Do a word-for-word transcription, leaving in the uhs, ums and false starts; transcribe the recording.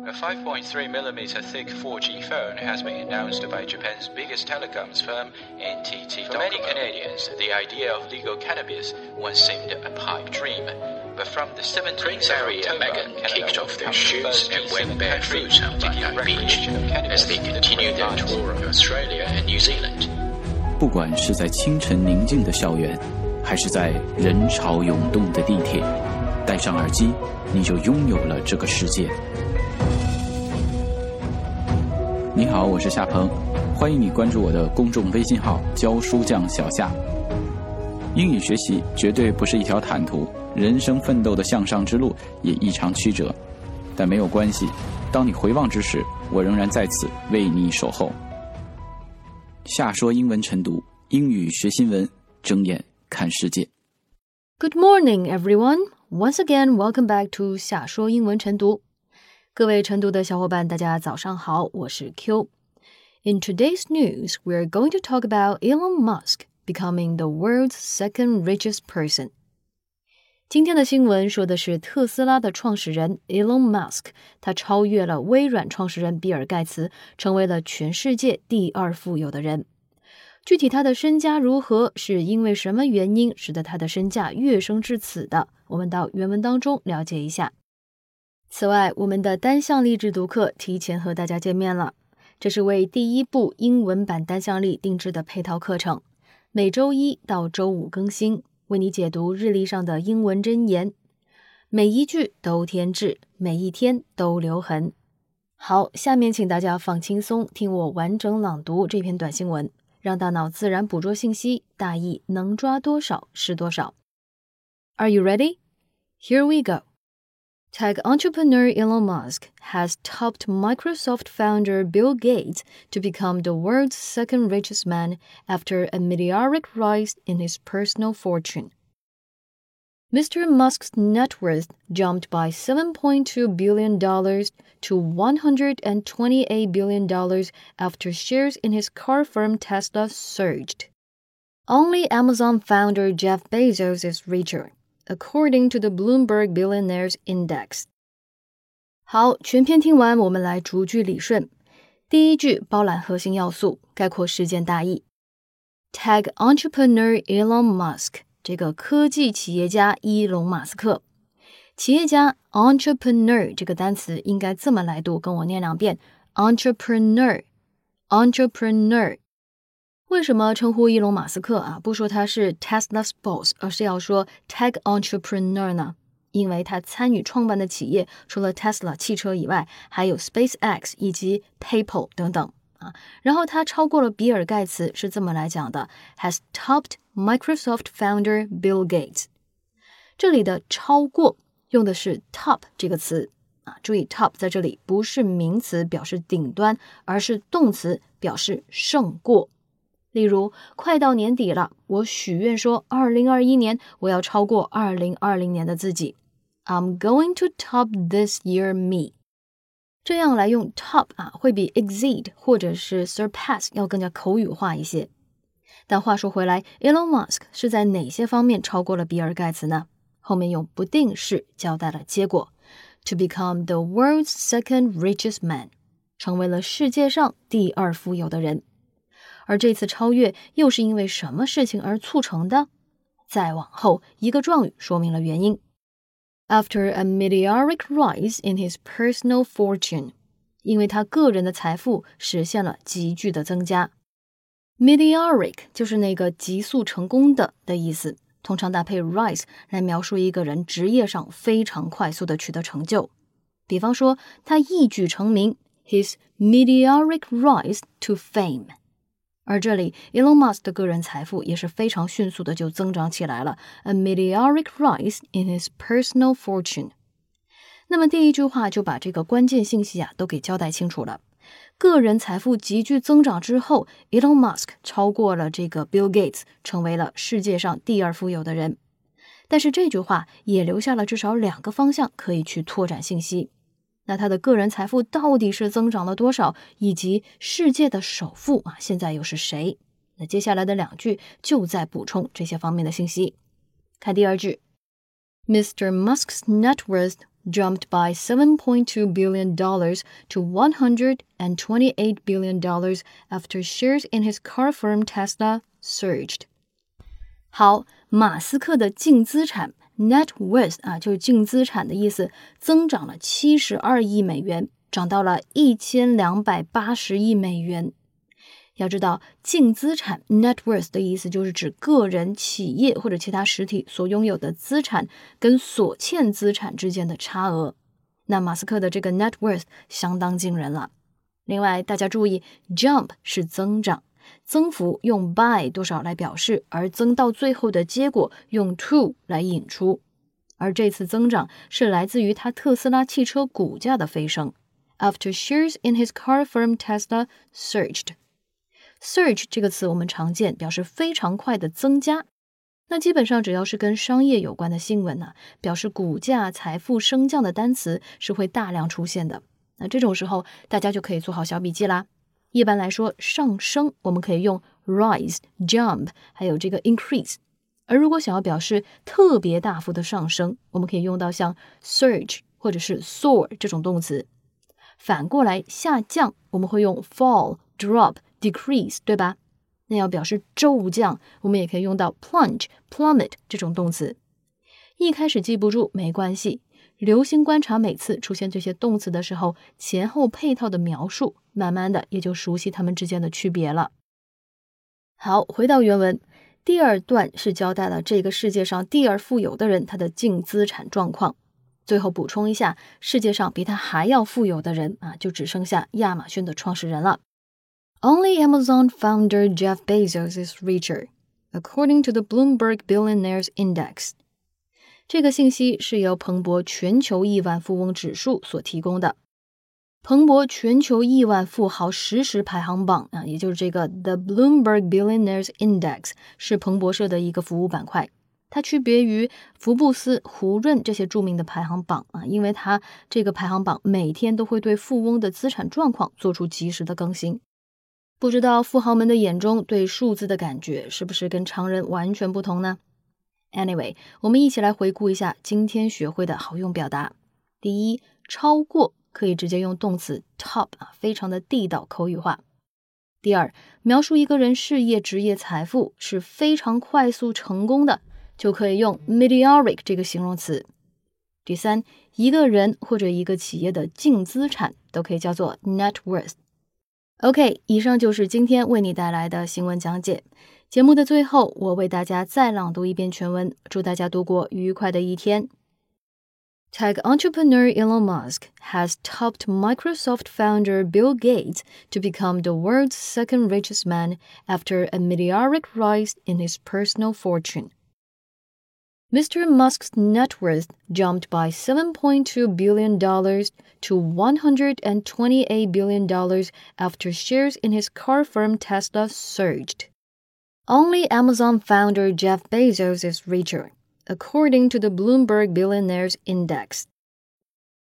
A five point three millimeter thick four G phone has been announced by Japan's biggest telecoms firm, N T T. For many Canadians, the idea of legal cannabis once seemed a pipe dream. But from the seventeenth Prince Harry and Meghan kicked off their shoes and went barefoot on Bondi Beach as they continue their tour of Australia and New Zealand. 不管是在清晨宁静的校园，还是在人潮涌动的地铁，戴上耳机，你就拥有了这个世界。你好，我是夏鹏，欢迎你关注我的公众微信号教书匠小夏。英语学习绝对不是一条坦途，人生奋斗的向上之路也异常曲折，但没有关系，当你回望之时，我仍然在此为你守候。夏说英文晨读，英语学新闻，睁眼看世界。 Good morning, everyone. Once again, welcome back to 夏说英文晨读。各位晨读的小伙伴，大家早上好，我是 Q。 In today's news, we're going to talk about Elon Musk becoming the world's second richest person. 今天的新闻说的是特斯拉的创始人 Elon Musk， 他超越了微软创始人比尔盖茨，成为了全世界第二富有的人。具体他的身家如何，是因为什么原因使得他的身价跃升至此的，我们到原文当中了解一下。此外，我们的单项力制读课提前和大家见面了，这是为第一部英文版单项力定制的配套课程，每周一到周五更新，为你解读日历上的英文箴言，每一句都添置，每一天都留痕。好，下面请大家放轻松，听我完整朗读这篇短新闻，让大脑自然捕捉信息，大意能抓多少是多少。 Are you ready? Here we go.Tech entrepreneur Elon Musk has topped Microsoft founder Bill Gates to become the world's second richest man after a meteoric rise in his personal fortune. Mister Musk's net worth jumped by seven point two billion dollars to one hundred twenty-eight billion dollars after shares in his car firm Tesla surged. Only Amazon founder Jeff Bezos is richer.According to the Bloomberg Billionaires Index. 好，全篇听完，我们来逐句理顺。第一句包揽核心要素，概括事件大意。Tech entrepreneur Elon Musk， 这个科技企业家伊隆马斯克。企业家 entrepreneur 这个单词应该这么来读，跟我念两遍 entrepreneur entrepreneur。为什么称呼伊隆马斯克啊？不说他是 Tesla's boss， 而是要说 tech entrepreneur 呢？因为他参与创办的企业除了 Tesla 汽车以外，还有 SpaceX 以及 PayPal 等等啊。然后他超过了比尔盖茨，是这么来讲的 has topped Microsoft founder Bill Gates。 这里的超过用的是 top 这个词啊，注意 top 在这里不是名词表示顶端，而是动词表示胜过。例如，快到年底了，我许愿说二零二一年我要超过二零二零年的自己。I'm going to top this year me。 这样来用 top 啊，会比 exceed 或者是 surpass 要更加口语化一些。但话说回来， Elon Musk 是在哪些方面超过了比尔盖茨呢？后面用不定式交代了结果。 To become the world's second richest man， 成为了世界上第二富有的人。而这次超越又是因为什么事情而促成的？再往后一个状语说明了原因。 After a meteoric rise in his personal fortune， 因为他个人的财富实现了急剧的增加。 Meteoric 就是那个急速成功的的意思，通常搭配 rise 来描述一个人职业上非常快速的取得成就。比方说他一举成名， his meteoric rise to fame。而这里 Elon Musk 的个人财富也是非常迅速的就增长起来了 A meteoric rise in his personal fortune。 那么第一句话就把这个关键信息啊都给交代清楚了。个人财富急剧增长之后， Elon Musk 超过了这个 Bill Gates， 成为了世界上第二富有的人。但是这句话也留下了至少两个方向可以去拓展信息。那他的个人财富到底是增长了多少，以及世界的首富啊，现在又是谁？那接下来的两句就在补充这些方面的信息。看第二句 ，Mister Musk's net worth jumped by seven point two billion dollars to one hundred twenty-eight billion dollars after shares in his car firm Tesla surged. 好，马斯克的净资产 net worth 啊，就是净资产的意思，增长了七十二亿美元，涨到了一千两百八十亿美元。要知道，净资产 net worth 的意思就是指个人、企业或者其他实体所拥有的资产跟所欠资产之间的差额。那马斯克的这个 net worth 相当惊人了。另外，大家注意 jump 是增长，增幅用 by 多少来表示，而增到最后的结果用 to 来引出。而这次增长是来自于他特斯拉汽车股价的飞升。After shares in his car firm Tesla surged.Surge 这个词我们常见，表示非常快的增加。那基本上只要是跟商业有关的新闻呢、啊，表示股价、财富升降的单词是会大量出现的。那这种时候大家就可以做好小笔记啦。一般来说，上升我们可以用 rise、jump， 还有这个 increase。而如果想要表示特别大幅的上升，我们可以用到像 surge 或者是 soar 这种动词。反过来下降，我们会用 fall、drop。decrease 对吧？那要表示骤降，我们也可以用到 plunge、plummet 这种动词。一开始记不住没关系，留心观察每次出现这些动词的时候前后配套的描述，慢慢的也就熟悉它们之间的区别了。好，回到原文，第二段是交代了这个世界上第二富有的人他的净资产状况。最后补充一下，世界上比他还要富有的人啊，就只剩下亚马逊的创始人了。Only Amazon founder Jeff Bezos is richer, according to the Bloomberg Billionaires Index. 这个信息是由彭博全球亿万富翁指数所提供的。彭博全球亿万富豪实时排行榜啊，也就是这个 The Bloomberg Billionaires Index 是彭博社的一个服务板块。它区别于福布斯、胡润这些著名的排行榜啊，因为它这个排行榜每天都会对富翁的资产状况做出及时的更新。不知道富豪们的眼中对数字的感觉是不是跟常人完全不同呢？ Anyway， 我们一起来回顾一下今天学会的好用表达。第一，超过可以直接用动词 top 啊，非常的地道口语化。第二，描述一个人事业、职业、财富是非常快速成功的，就可以用 meteoric 这个形容词。第三，一个人或者一个企业的净资产都可以叫做 net worth。OK， 以上就是今天为你带来的新闻讲解。节目的最后，我为大家再朗读一遍全文，祝大家度过愉快的一天。Tech entrepreneur Elon Musk has topped Microsoft founder Bill Gates to become the world's second richest man after a meteoric rise in his personal fortune. Mister Musk's net worth jumped by seven point two billion dollars to one hundred twenty-eight billion dollars after shares in his car firm Tesla surged. Only Amazon founder Jeff Bezos is richer, according to the Bloomberg Billionaires Index.